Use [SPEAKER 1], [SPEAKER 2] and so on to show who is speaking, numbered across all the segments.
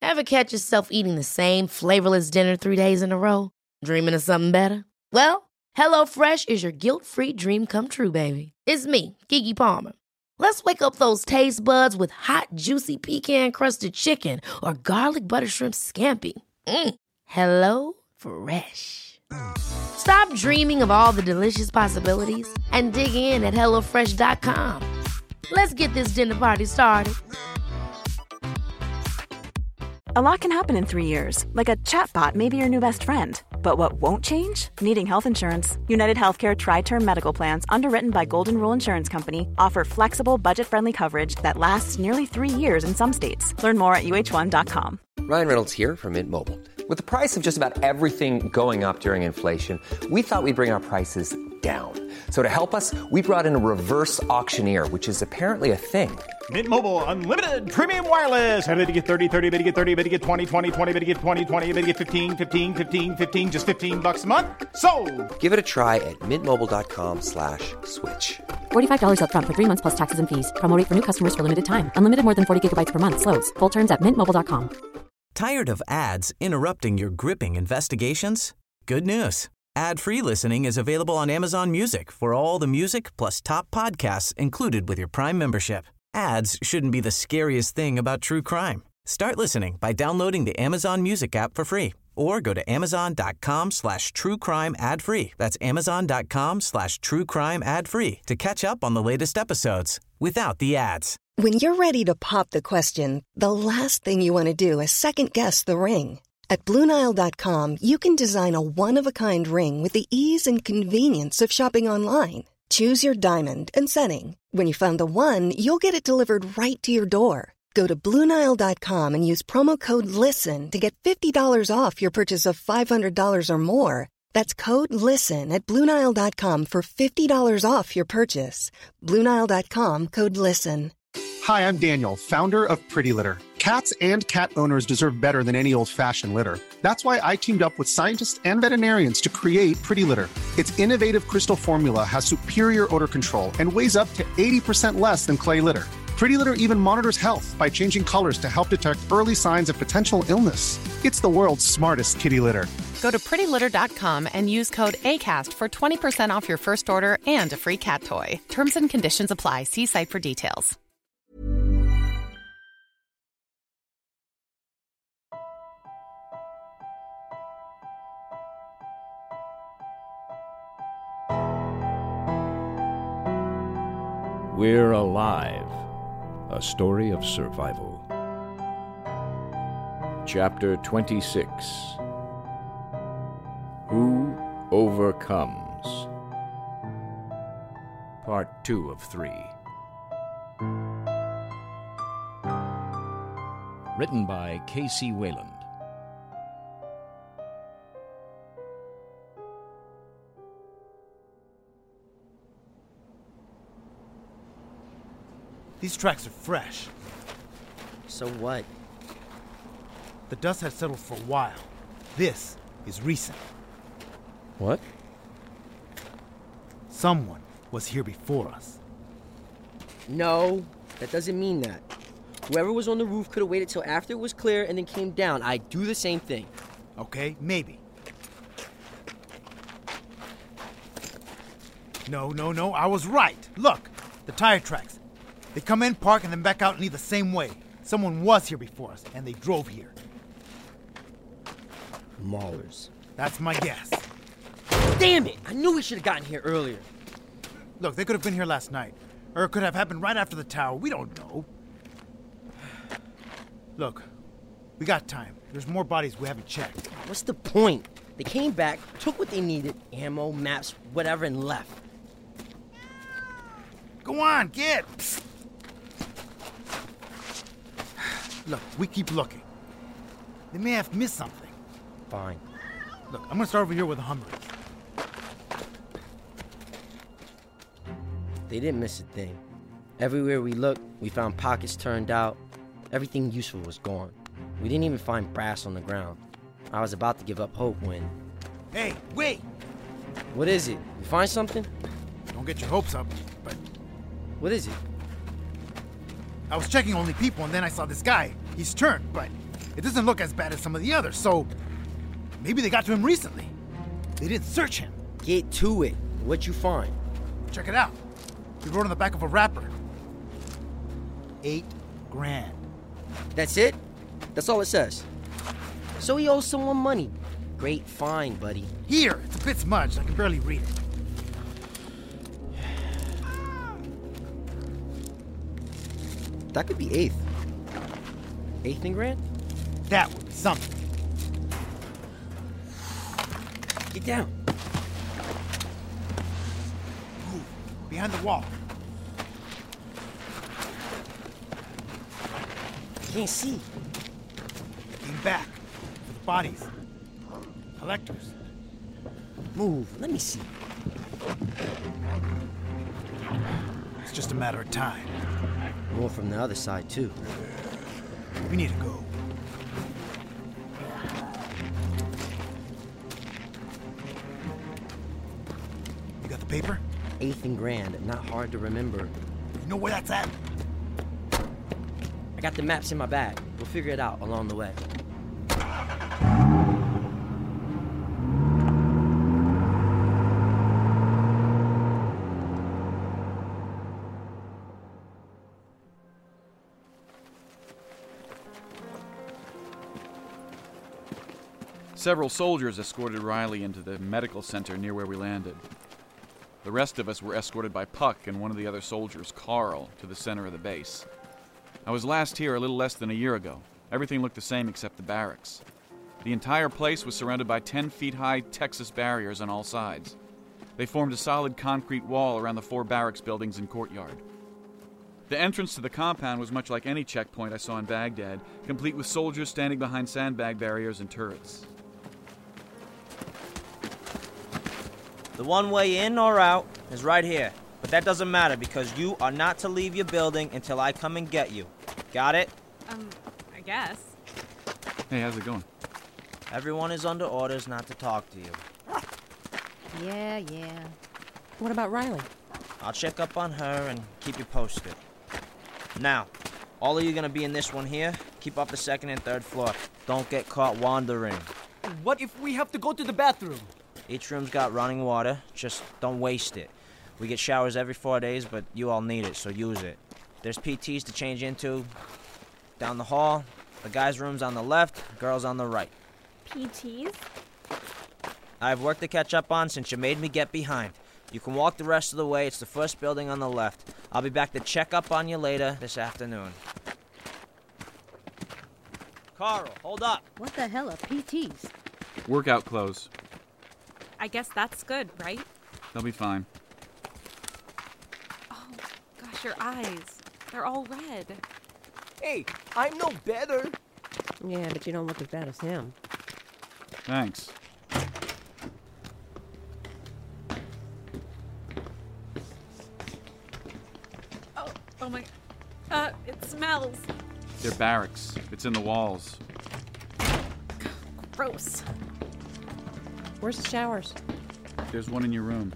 [SPEAKER 1] Ever catch yourself eating the same flavorless dinner 3 days in a row? Dreaming of something better? Well, HelloFresh is your guilt-free dream come true, baby. It's me, Keke Palmer. Let's wake up those taste buds with hot, juicy pecan-crusted chicken or garlic butter shrimp scampi. Hello Fresh. Stop dreaming of all the delicious possibilities and dig in at HelloFresh.com. Let's get this dinner party started.
[SPEAKER 2] A lot can happen in 3 years, like a chatbot may be your new best friend. But what won't change? Needing health insurance. United Healthcare Tri-Term Medical Plans, underwritten by Golden Rule Insurance Company, offer flexible, budget-friendly coverage that lasts nearly 3 years in some states. Learn more at UH1.com.
[SPEAKER 3] Ryan Reynolds here from Mint Mobile. With the price of just about everything going up during inflation, we thought we'd bring our prices down. So to help us, we brought in a reverse auctioneer, which is apparently a thing.
[SPEAKER 4] Mint Mobile Unlimited Premium Wireless. How to get 30, 30, bit to get 30, bit to get 20, 20, 20, bit to get 20, 20, bit to get 15, 15, 15, 15, just $15 a month? Sold!
[SPEAKER 3] Give it a try at mintmobile.com/switch.
[SPEAKER 5] $45 up front for 3 months plus taxes and fees. Promo rate for new customers for limited time. Unlimited more than 40 gigabytes per month. Slows full terms at mintmobile.com.
[SPEAKER 6] Tired of ads interrupting your gripping investigations? Good news. Ad-free listening is available on Amazon Music for all the music plus top podcasts included with your Prime membership. Ads shouldn't be the scariest thing about true crime. Start listening by downloading the Amazon Music app for free or go to amazon.com/truecrime ad-free. That's amazon.com/truecrime ad-free to catch up on the latest episodes without the ads.
[SPEAKER 7] When you're ready to pop the question, the last thing you want to do is second-guess the ring. At BlueNile.com, you can design a one-of-a-kind ring with the ease and convenience of shopping online. Choose your diamond and setting. When you find the one, you'll get it delivered right to your door. Go to BlueNile.com and use promo code LISTEN to get $50 off your purchase of $500 or more. That's code LISTEN at BlueNile.com for $50 off your purchase. BlueNile.com, code LISTEN.
[SPEAKER 8] Hi, I'm Daniel, founder of Pretty Litter. Cats and cat owners deserve better than any old-fashioned litter. That's why I teamed up with scientists and veterinarians to create Pretty Litter. Its innovative crystal formula has superior odor control and weighs up to 80% less than clay litter. Pretty Litter even monitors health by changing colors to help detect early signs of potential illness. It's the world's smartest kitty litter.
[SPEAKER 9] Go to prettylitter.com and use code ACAST for 20% off your first order and a free cat toy. Terms and conditions apply. See site for details.
[SPEAKER 10] We're Alive, a story of survival. Chapter 26. Who Overcomes? Part 2 of 3. Written by K.C. Wayland.
[SPEAKER 11] These tracks are fresh.
[SPEAKER 12] So what?
[SPEAKER 11] The dust has settled for a while. This is recent.
[SPEAKER 12] What?
[SPEAKER 11] Someone was here before us.
[SPEAKER 12] No, that doesn't mean that. Whoever was on the roof could have waited till after it was clear and then came down. I'd do the same thing.
[SPEAKER 11] Okay, maybe. No, I was right. Look, the tire tracks. They come in, park, and then back out and leave the same way. Someone was here before us, and they drove here.
[SPEAKER 12] Maulers.
[SPEAKER 11] That's my guess.
[SPEAKER 12] Damn it! I knew we should have gotten here earlier.
[SPEAKER 11] Look, they could have been here last night. Or it could have happened right after the tower. We don't know. Look, we got time. There's more bodies we haven't checked.
[SPEAKER 12] What's the point? They came back, took what they needed, ammo, maps, whatever, and left.
[SPEAKER 11] Go on, get! Look, we keep looking. They may have missed something.
[SPEAKER 12] Fine.
[SPEAKER 11] Look, I'm gonna start over here with the Humvees.
[SPEAKER 12] They didn't miss a thing. Everywhere we looked, we found pockets turned out. Everything useful was gone. We didn't even find brass on the ground. I was about to give up hope when...
[SPEAKER 11] Hey, wait!
[SPEAKER 12] What is it? You find something?
[SPEAKER 11] Don't get your hopes up, but...
[SPEAKER 12] What is it?
[SPEAKER 11] I was checking only people and then I saw this guy. He's turned, but It doesn't look as bad as some of the others, so maybe they got to him recently. They didn't search him.
[SPEAKER 12] Get to it. What'd you find?
[SPEAKER 11] Check it out. He wrote on the back of a wrapper. $8 grand.
[SPEAKER 12] That's it? That's all it says. So he owes someone money. Great find, buddy.
[SPEAKER 11] Here, it's a bit smudged. I can barely read it.
[SPEAKER 12] That could be eighth. Eighth and grand?
[SPEAKER 11] That would be something.
[SPEAKER 12] Get down.
[SPEAKER 11] Move. Behind the wall.
[SPEAKER 12] Can't see.
[SPEAKER 11] Lean back. For the bodies. Collectors.
[SPEAKER 12] Move. Let me see.
[SPEAKER 11] It's just a matter of time.
[SPEAKER 12] More from the other side, too.
[SPEAKER 11] We need to go. You got the paper?
[SPEAKER 12] Eighth and grand. Not hard to remember.
[SPEAKER 11] You know where that's at?
[SPEAKER 12] I got the maps in my bag. We'll figure it out along the way.
[SPEAKER 13] Several soldiers escorted Riley into the medical center near where we landed. The rest of us were escorted by Puck and one of the other soldiers, Carl, to the center of the base. I was last here a little less than a year ago. Everything looked the same except the barracks. The entire place was surrounded by 10-feet-high Texas barriers on all sides. They formed a solid concrete wall around the 4 barracks buildings and courtyard. The entrance to the compound was much like any checkpoint I saw in Baghdad, complete with soldiers standing behind sandbag barriers and turrets.
[SPEAKER 14] The one way in or out is right here, but that doesn't matter because you are not to leave your building until I come and get you. Got it?
[SPEAKER 15] I guess.
[SPEAKER 13] Hey, how's it going?
[SPEAKER 14] Everyone is under orders not to talk to you.
[SPEAKER 15] Yeah.
[SPEAKER 16] What about Riley?
[SPEAKER 14] I'll check up on her and keep you posted. Now, all of you gonna be in this one here. Keep up the 2nd and 3rd floor. Don't get caught wandering.
[SPEAKER 17] What if we have to go to the bathroom?
[SPEAKER 14] Each room's got running water. Just don't waste it. We get showers every 4 days, but you all need it, so use it. There's PTs to change into. Down the hall. The guys' room's on the left, girls on the right.
[SPEAKER 15] PTs?
[SPEAKER 14] I have work to catch up on since you made me get behind. You can walk the rest of the way. It's the first building on the left. I'll be back to check up on you later this afternoon. Carl, hold up.
[SPEAKER 16] What the hell are PTs?
[SPEAKER 13] Workout clothes.
[SPEAKER 15] I guess that's good, right?
[SPEAKER 13] They'll be fine.
[SPEAKER 15] Oh, gosh, your eyes. They're all red.
[SPEAKER 17] Hey, I'm no better.
[SPEAKER 16] Yeah, but you don't look as bad as him.
[SPEAKER 13] Thanks.
[SPEAKER 15] Oh my... it smells.
[SPEAKER 13] They're barracks. It's in the walls.
[SPEAKER 15] Gross.
[SPEAKER 16] Where's the showers?
[SPEAKER 13] There's one in your room.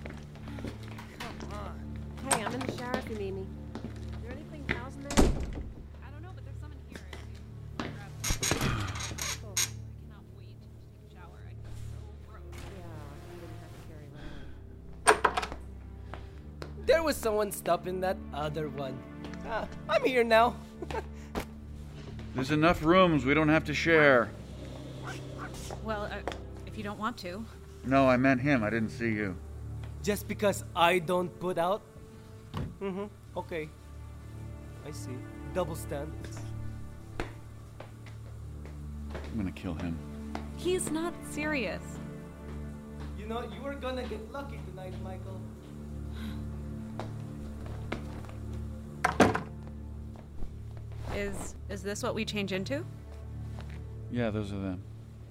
[SPEAKER 16] Hey, I'm in the shower if you need me. Is there anything else in there?
[SPEAKER 15] I don't know, but there's some in here. Cool. I cannot wait to take a shower. I feel so gross.
[SPEAKER 16] Yeah, you didn't have to carry around.
[SPEAKER 17] There was someone stopping that other one. I'm here now.
[SPEAKER 13] There's enough rooms. We don't have to share.
[SPEAKER 15] Well, if you don't want to.
[SPEAKER 13] No, I meant him. I didn't see you.
[SPEAKER 17] Just because I don't put out? Okay. I see. Double standards.
[SPEAKER 13] I'm gonna kill him.
[SPEAKER 15] He's not serious.
[SPEAKER 17] You know, you were gonna get lucky tonight, Michael.
[SPEAKER 15] Is this what we change into?
[SPEAKER 13] Yeah, those are them.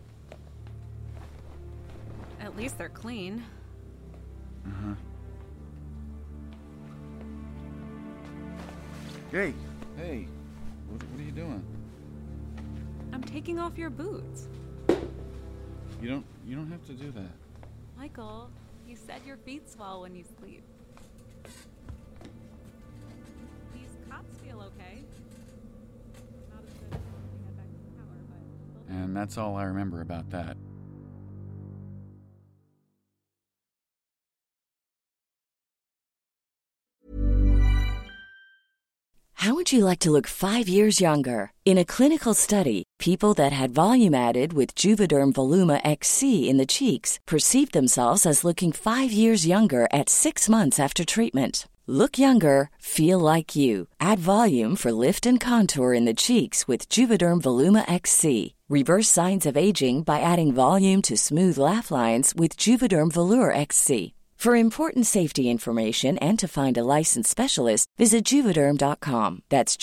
[SPEAKER 15] At least they're clean.
[SPEAKER 13] Uh-huh. Hey, what are you doing?
[SPEAKER 15] I'm taking off your boots.
[SPEAKER 13] You don't have to do that.
[SPEAKER 15] Michael, you said your feet swell when you sleep. These cots feel okay. Not as good as when we head back to the tower.
[SPEAKER 13] And that's all I remember about that.
[SPEAKER 18] How would you like to look 5 years younger? In a clinical study, people that had volume added with Juvederm Voluma XC in the cheeks perceived themselves as looking 5 years younger at 6 months after treatment. Look younger, feel like you. Add volume for lift and contour in the cheeks with Juvederm Voluma XC. Reverse signs of aging by adding volume to smooth laugh lines with Juvederm Volure XC. For important safety information and to find a licensed specialist, visit Juvederm.com. That's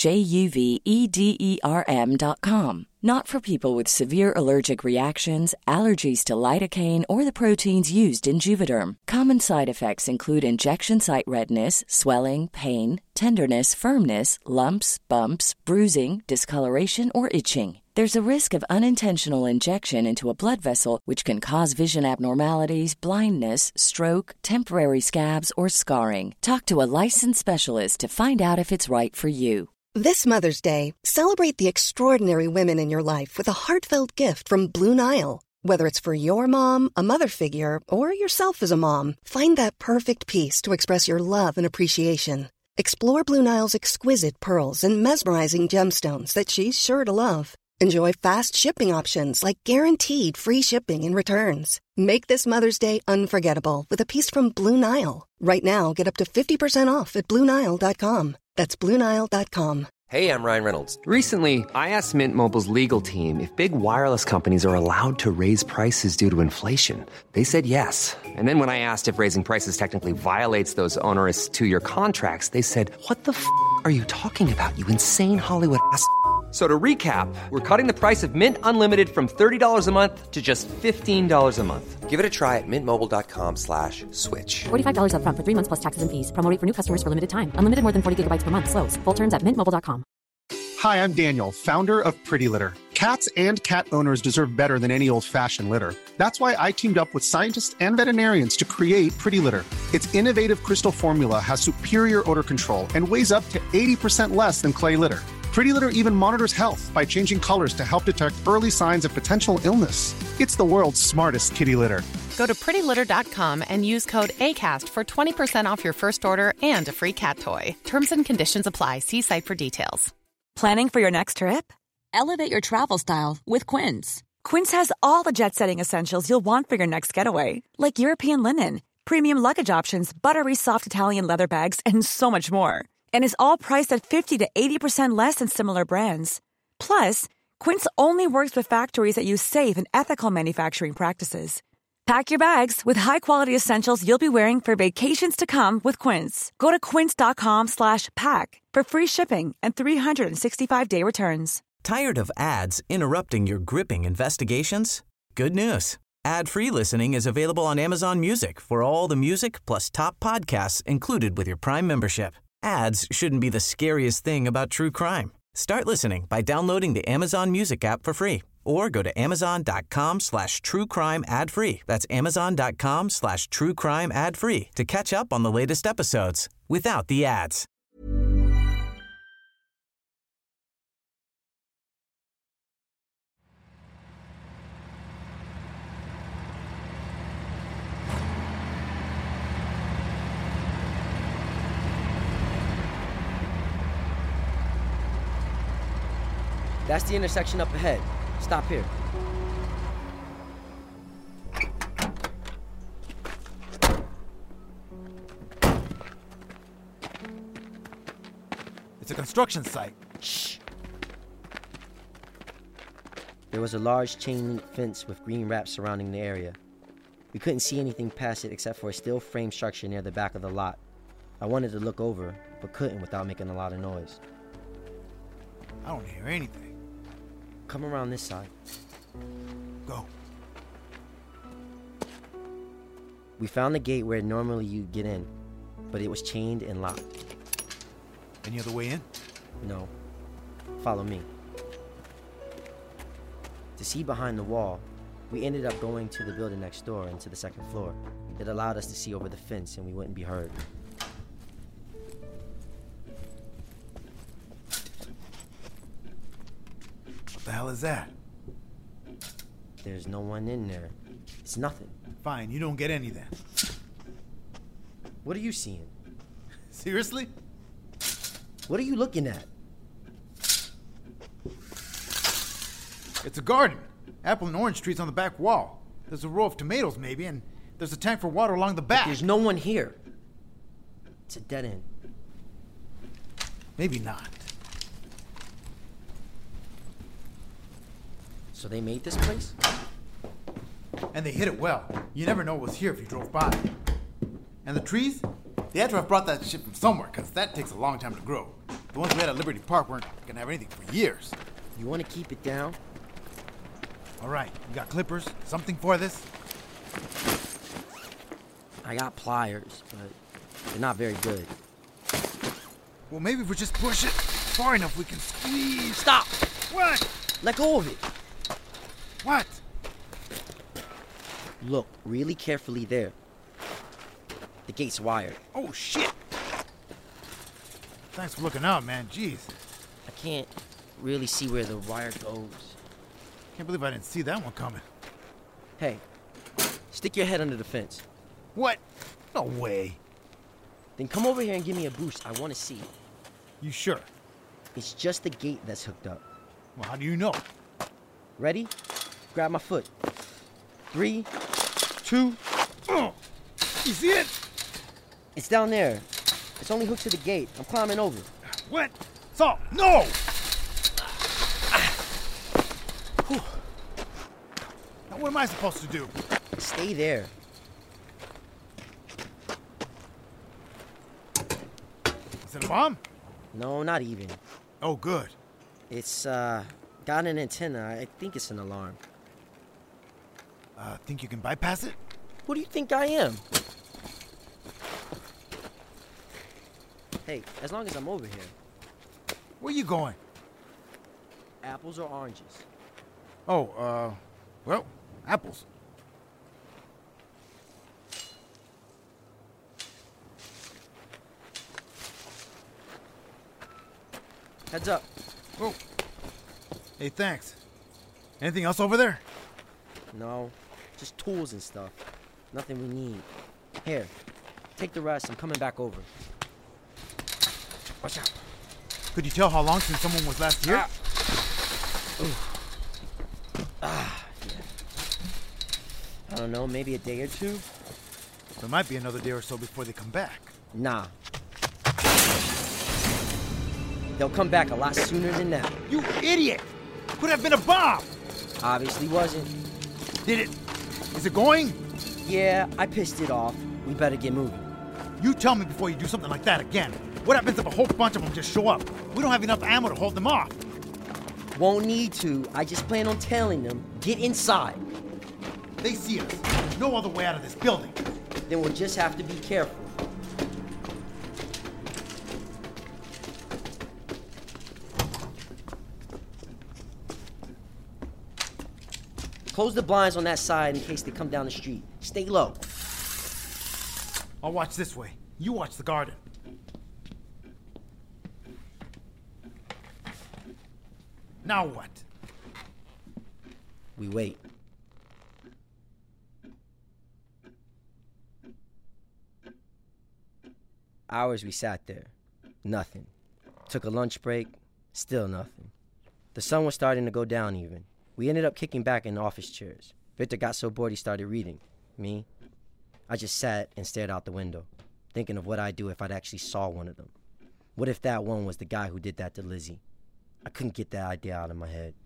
[SPEAKER 18] JUVEDERM.com. Not for people with severe allergic reactions, allergies to lidocaine, or the proteins used in Juvederm. Common side effects include injection site redness, swelling, pain, tenderness, firmness, lumps, bumps, bruising, discoloration, or itching. There's a risk of unintentional injection into a blood vessel, which can cause vision abnormalities, blindness, stroke, temporary scabs, or scarring. Talk to a licensed specialist to find out if it's right for you.
[SPEAKER 7] This Mother's Day, celebrate the extraordinary women in your life with a heartfelt gift from Blue Nile. Whether it's for your mom, a mother figure, or yourself as a mom, find that perfect piece to express your love and appreciation. Explore Blue Nile's exquisite pearls and mesmerizing gemstones that she's sure to love. Enjoy fast shipping options like guaranteed free shipping and returns. Make this Mother's Day unforgettable with a piece from Blue Nile. Right now, get up to 50% off at BlueNile.com. That's BlueNile.com.
[SPEAKER 3] Hey, I'm Ryan Reynolds. Recently, I asked Mint Mobile's legal team if big wireless companies are allowed to raise prices due to inflation. They said yes. And then when I asked if raising prices technically violates those onerous 2-year contracts, they said, "What the f*** are you talking about, you insane Hollywood ass?" So to recap, we're cutting the price of Mint Unlimited from $30 a month to just $15 a month. Give it a try at mintmobile.com/switch.
[SPEAKER 5] $45 up front for 3 months plus taxes and fees. Promo rate for new customers for limited time. Unlimited more than 40 gigabytes per month. Slows full terms at mintmobile.com.
[SPEAKER 8] Hi, I'm Daniel, founder of Pretty Litter. Cats and cat owners deserve better than any old-fashioned litter. That's why I teamed up with scientists and veterinarians to create Pretty Litter. Its innovative crystal formula has superior odor control and weighs up to 80% less than clay litter. Pretty Litter even monitors health by changing colors to help detect early signs of potential illness. It's the world's smartest kitty litter.
[SPEAKER 9] Go to prettylitter.com and use code ACAST for 20% off your first order and a free cat toy. Terms and conditions apply. See site for details.
[SPEAKER 19] Planning for your next trip? Elevate your travel style with Quince. Quince has all the jet-setting essentials you'll want for your next getaway, like European linen, premium luggage options, buttery soft Italian leather bags, and so much more. And is all priced at 50 to 80% less than similar brands. Plus, Quince only works with factories that use safe and ethical manufacturing practices. Pack your bags with high-quality essentials you'll be wearing for vacations to come with Quince. Go to quince.com/pack for free shipping and 365-day returns.
[SPEAKER 6] Tired of ads interrupting your gripping investigations? Good news. Ad-free listening is available on Amazon Music for all the music plus top podcasts included with your Prime membership. Ads shouldn't be the scariest thing about true crime. Start listening by downloading the Amazon Music app for free or go to amazon.com/truecrime ad-free. That's amazon.com/truecrime ad-free to catch up on the latest episodes without the ads.
[SPEAKER 12] That's the intersection up ahead. Stop here.
[SPEAKER 11] It's a construction site.
[SPEAKER 12] Shh. There was a large chain-link fence with green wraps surrounding the area. We couldn't see anything past it except for a steel frame structure near the back of the lot. I wanted to look over, but couldn't without making a lot of noise.
[SPEAKER 11] I don't hear anything.
[SPEAKER 12] Come around this side.
[SPEAKER 11] Go.
[SPEAKER 12] We found the gate where normally you'd get in, but it was chained and locked.
[SPEAKER 11] Any other way in?
[SPEAKER 12] No. Follow me. To see behind the wall, we ended up going to the building next door and to the second floor. It allowed us to see over the fence and we wouldn't be heard.
[SPEAKER 11] What the hell is that?
[SPEAKER 12] there's no one in there. It's nothing.
[SPEAKER 11] Fine, you don't get any then.
[SPEAKER 12] What are you seeing?
[SPEAKER 11] Seriously?
[SPEAKER 12] What are you looking at?
[SPEAKER 11] It's a garden. Apple and orange trees on the back wall. There's a row of tomatoes maybe, and there's a tank for water along the back.
[SPEAKER 12] But there's no one here. It's a dead end.
[SPEAKER 11] Maybe not.
[SPEAKER 12] So they made this place?
[SPEAKER 11] And they hid it well. You never know it was here if you drove by. And the trees? They had to have brought that shit from somewhere, because that takes a long time to grow. The ones we had at Liberty Park weren't going to have anything for years.
[SPEAKER 12] You want to keep it down?
[SPEAKER 11] All right, you got clippers? Something for this?
[SPEAKER 12] I got pliers, but they're not very good.
[SPEAKER 11] Well, maybe if we just push it far enough, we can squeeze.
[SPEAKER 12] Stop!
[SPEAKER 11] What?
[SPEAKER 12] Let go of it.
[SPEAKER 11] What?
[SPEAKER 12] Look really carefully there. The gate's wired.
[SPEAKER 11] Oh, shit! Thanks for looking out, man. Jeez.
[SPEAKER 12] I can't really see where the wire goes.
[SPEAKER 11] Can't believe I didn't see that one coming.
[SPEAKER 12] Hey, stick your head under the fence.
[SPEAKER 11] What? No way.
[SPEAKER 12] Then come over here and give me a boost. I want to see.
[SPEAKER 11] You sure?
[SPEAKER 12] It's just the gate that's hooked up.
[SPEAKER 11] Well, how do you know?
[SPEAKER 12] Ready? Grab my foot. 3, 2.
[SPEAKER 11] Oh! You see it?
[SPEAKER 12] It's down there. It's only hooked to the gate. I'm climbing over.
[SPEAKER 11] What? Saul, no! Now what am I supposed to do?
[SPEAKER 12] Stay there.
[SPEAKER 11] Is it a bomb?
[SPEAKER 12] No, not even.
[SPEAKER 11] Oh, good.
[SPEAKER 12] It's, got an antenna. I think it's an alarm.
[SPEAKER 11] Think you can bypass it?
[SPEAKER 12] Who do you think I am? Hey, as long as I'm over here.
[SPEAKER 11] Where you going?
[SPEAKER 12] Apples or oranges?
[SPEAKER 11] Oh, well, apples.
[SPEAKER 12] Heads up.
[SPEAKER 11] Whoa. Hey, thanks. Anything else over there?
[SPEAKER 12] No, just tools and stuff. Nothing we need. Here, take the rest. I'm coming back over. Watch out.
[SPEAKER 11] Could you tell how long since someone was last here?
[SPEAKER 12] Yeah. I don't know, maybe a day or two?
[SPEAKER 11] There might be another day or so before they come back.
[SPEAKER 12] Nah. They'll come back a lot sooner than that.
[SPEAKER 11] You idiot! Could have been a bomb!
[SPEAKER 12] Obviously wasn't.
[SPEAKER 11] Did it? Is it going?
[SPEAKER 12] Yeah, I pissed it off. We better get moving.
[SPEAKER 11] You tell me before you do something like that again. What happens if a whole bunch of them just show up? We don't have enough ammo to hold them off.
[SPEAKER 12] Won't need to. I just plan on telling them, get inside.
[SPEAKER 11] They see us. There's no other way out of this building.
[SPEAKER 12] Then we'll just have to be careful. Close the blinds on that side in case they come down the street. Stay low.
[SPEAKER 11] I'll watch this way. You watch the garden. Now what?
[SPEAKER 12] We wait. Hours we sat there. Nothing. Took a lunch break. Still nothing. The sun was starting to go down even. We ended up kicking back in office chairs. Victor got so bored he started reading. Me? I just sat and stared out the window, thinking of what I'd do if I'd actually saw one of them. What if that one was the guy who did that to Lizzie? I couldn't get that idea out of my head.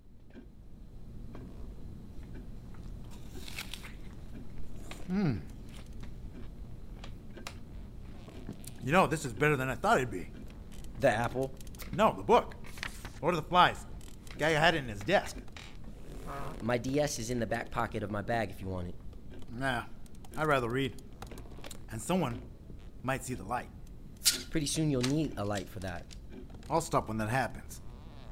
[SPEAKER 11] You know, this is better than I thought it'd be.
[SPEAKER 12] The apple?
[SPEAKER 11] No, the book. Lord of the Flies. The guy had it in his desk.
[SPEAKER 12] My DS is in the back pocket of my bag if you want it.
[SPEAKER 11] Nah, I'd rather read. And someone might see the light.
[SPEAKER 12] Pretty soon you'll need a light for that.
[SPEAKER 11] I'll stop when that happens.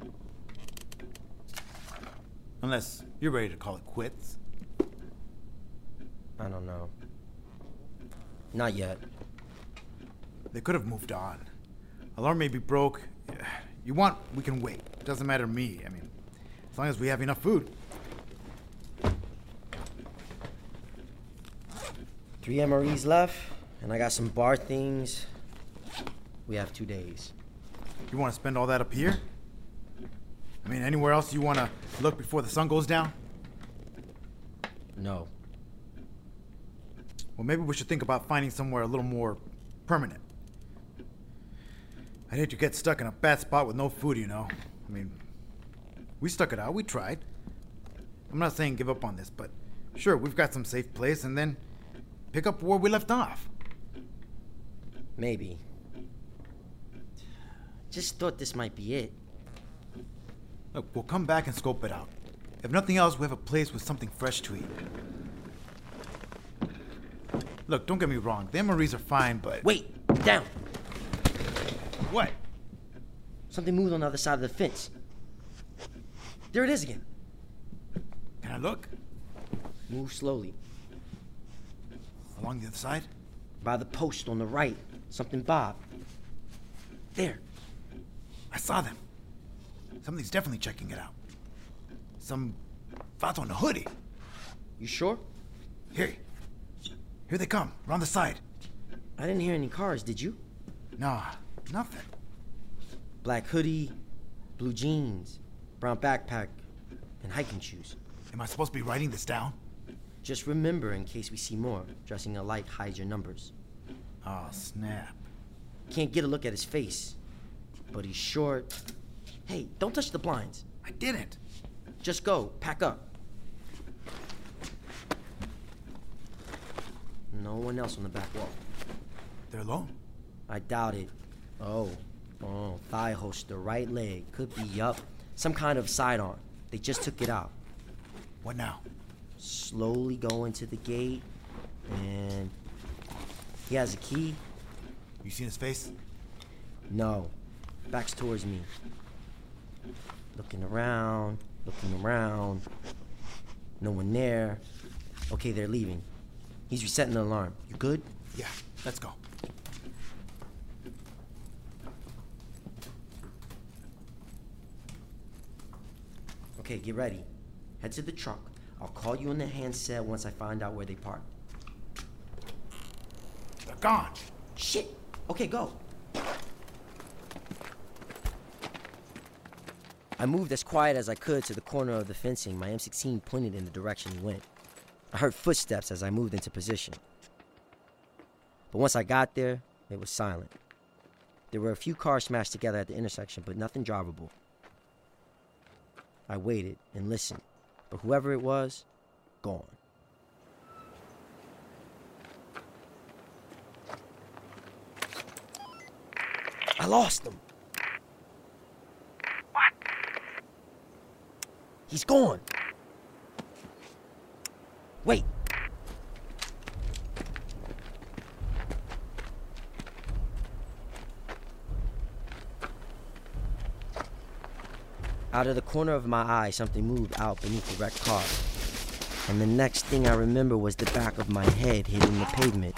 [SPEAKER 11] Unless you're ready to call it quits.
[SPEAKER 12] I don't know. Not yet.
[SPEAKER 11] They could have moved on. Alarm may be broke. You want, we can wait. Doesn't matter to me. I mean, as long as we have enough food.
[SPEAKER 12] 3 MREs left, and I got some bar things. We have 2 days.
[SPEAKER 11] You want to spend all that up here? I mean, anywhere else you want to look before the sun goes down?
[SPEAKER 12] No.
[SPEAKER 11] Well, maybe we should think about finding somewhere a little more permanent. I'd hate to get stuck in a bad spot with no food, you know. I mean, we stuck it out. We tried. I'm not saying give up on this, but sure, we've got some safe place, and then pick up where we left off.
[SPEAKER 12] Maybe. Just thought this might be it.
[SPEAKER 11] Look, we'll come back and scope it out. If nothing else, we have a place with something fresh to eat. Look, don't get me wrong. The MREs are fine, but...
[SPEAKER 12] Wait! Down!
[SPEAKER 11] What?
[SPEAKER 12] Something moved on the other side of the fence. There it is again.
[SPEAKER 11] Can I look?
[SPEAKER 12] Move slowly.
[SPEAKER 11] Along the other side?
[SPEAKER 12] By the post on the right. Something bobbed. There.
[SPEAKER 11] I saw them. Something's definitely checking it out. Some vato in a hoodie.
[SPEAKER 12] You sure?
[SPEAKER 11] Here they come, around the side.
[SPEAKER 12] I didn't hear any cars, did you?
[SPEAKER 11] Nah, nothing.
[SPEAKER 12] Black hoodie, blue jeans, brown backpack, and hiking shoes.
[SPEAKER 11] Am I supposed to be writing this down?
[SPEAKER 12] Just remember in case we see more. Dressing alike hides your numbers.
[SPEAKER 11] Oh, snap.
[SPEAKER 12] Can't get a look at his face, but he's short. Hey, don't touch the blinds.
[SPEAKER 11] I didn't.
[SPEAKER 12] Just go, pack up. No one else on the back wall.
[SPEAKER 11] They're alone?
[SPEAKER 12] I doubt it. Oh, thigh holster, right leg. Could be up. Some kind of sidearm. They just took it out.
[SPEAKER 11] What now?
[SPEAKER 12] Slowly go into the gate, and he has a key.
[SPEAKER 11] You seen his face?
[SPEAKER 12] No. Back's towards me. Looking around. No one there. Okay, they're leaving. He's resetting the alarm. You good?
[SPEAKER 11] Yeah, let's go.
[SPEAKER 12] Okay, get ready. Head to the truck. I'll call you on the handset once I find out where they park.
[SPEAKER 11] They're gone.
[SPEAKER 12] Shit. Okay, go. I moved as quiet as I could to the corner of the fencing. My M16 pointed in the direction he went. I heard footsteps as I moved into position. But once I got there, it was silent. There were a few cars smashed together at the intersection, but nothing drivable. I waited and listened, but whoever it was, gone. I lost him.
[SPEAKER 15] What?
[SPEAKER 12] He's gone. Wait. Out of the corner of my eye, something moved out beneath the wrecked car. And the next thing I remember was the back of my head hitting the pavement.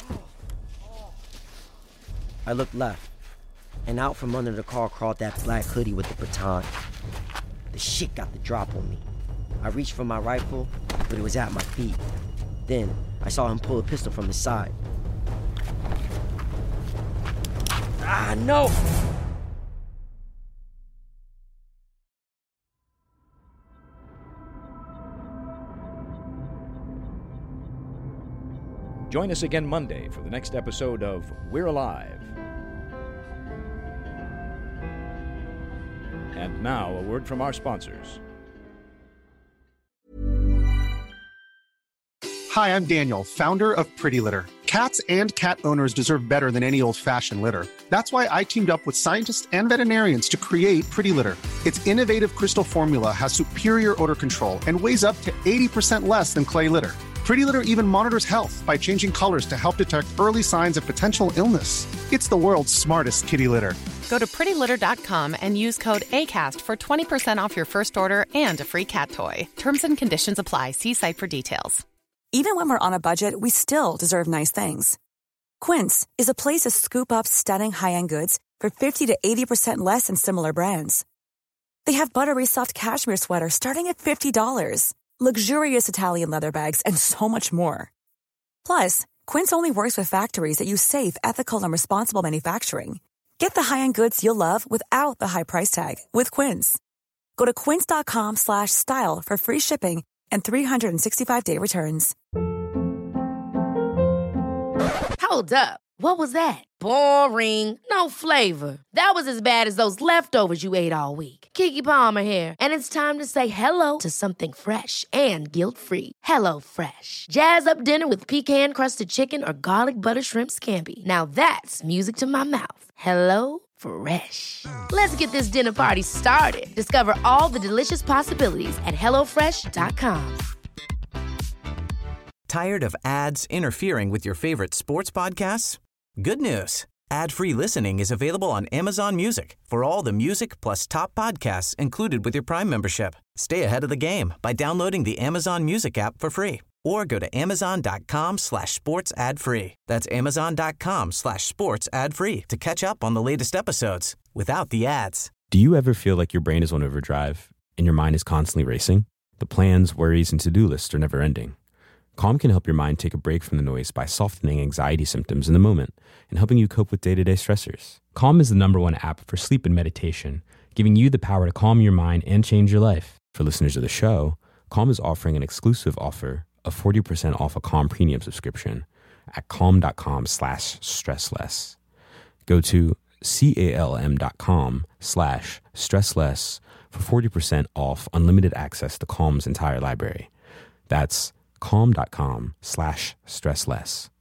[SPEAKER 12] I looked left, and out from under the car crawled that black hoodie with the baton. The shit got the drop on me. I reached for my rifle, but it was at my feet. Then, I saw him pull a pistol from his side. Ah, no!
[SPEAKER 10] Join us again Monday for the next episode of We're Alive. And now, a word from our sponsors.
[SPEAKER 8] Hi, I'm Daniel, founder of Pretty Litter. Cats and cat owners deserve better than any old-fashioned litter. That's why I teamed up with scientists and veterinarians to create Pretty Litter. Its innovative crystal formula has superior odor control and weighs up to 80% less than clay litter. Pretty Litter even monitors health by changing colors to help detect early signs of potential illness. It's the world's smartest kitty litter.
[SPEAKER 9] Go to prettylitter.com and use code ACAST for 20% off your first order and a free cat toy. Terms and conditions apply. See site for details.
[SPEAKER 19] Even when we're on a budget, we still deserve nice things. Quince is a place to scoop up stunning high-end goods for 50 to 80% less than similar brands. They have buttery soft cashmere sweaters starting at $50, luxurious Italian leather bags, and so much more. Plus, Quince only works with factories that use safe, ethical, and responsible manufacturing. Get the high-end goods you'll love without the high price tag with Quince. Go to quince.com/style for free shipping and 365-day returns.
[SPEAKER 1] Hold up. What was that? Boring. No flavor. That was as bad as those leftovers you ate all week. Keke Palmer here, and it's time to say hello to something fresh and guilt-free. Hello Fresh. Jazz up dinner with pecan-crusted chicken or garlic butter shrimp scampi. Now that's music to my mouth. Hello Fresh. Let's get this dinner party started. Discover all the delicious possibilities at hellofresh.com.
[SPEAKER 6] Tired of ads interfering with your favorite sports podcasts? Good news. Ad-free listening is available on Amazon Music for all the music plus top podcasts included with your Prime membership. Stay ahead of the game by downloading the Amazon Music app for free or go to amazon.com/sports ad free. That's amazon.com/sports ad free to catch up on the latest episodes without the ads.
[SPEAKER 20] Do you ever feel like your brain is on overdrive and your mind is constantly racing? The plans, worries, and to-do lists are never ending. Calm can help your mind take a break from the noise by softening anxiety symptoms in the moment and helping you cope with day-to-day stressors. Calm is the #1 app for sleep and meditation, giving you the power to calm your mind and change your life. For listeners of the show, Calm is offering an exclusive offer of 40% off a Calm premium subscription at calm.com/stressless. Go to calm.com/stressless for 40% off unlimited access to Calm's entire library. That's calm.com/stressless.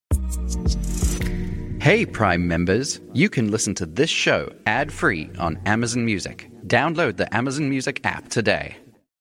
[SPEAKER 21] Hey Prime members, you can listen to this show ad-free on Amazon Music. Download the Amazon Music app today.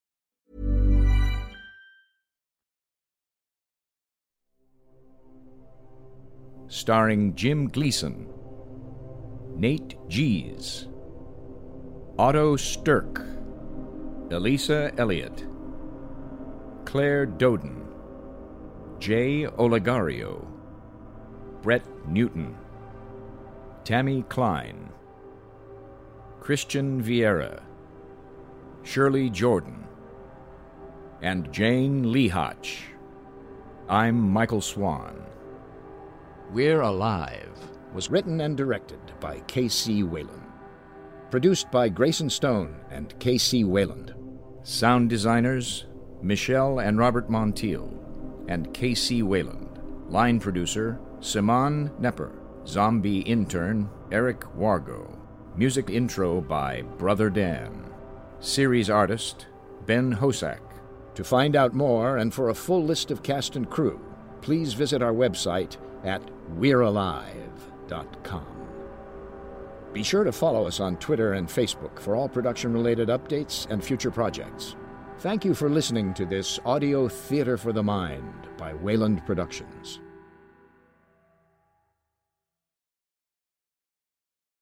[SPEAKER 10] Starring Jim Gleason, Nate Gies, Otto Stirk, Elisa Elliott, Claire Doden, Jay Olegario, Brett Newton, Tammy Klein, Christian Vieira, Shirley Jordan, and Jane Lehotch. I'm Michael Swan. We're Alive was written and directed by K.C. Wayland. Produced by Grayson Stone and K.C. Wayland. Sound designers Michelle and Robert Montiel and K.C. Wayland. Line producer Simon Nepper. Zombie intern Eric Wargo. Music intro by Brother Dan. Series artist Ben Hosak. To find out more and for a full list of cast and crew, please visit our website at we'realive.com. Be sure to follow us on Twitter and Facebook for all production-related updates and future projects. Thank you for listening to this audio theater for the mind by Wayland Productions.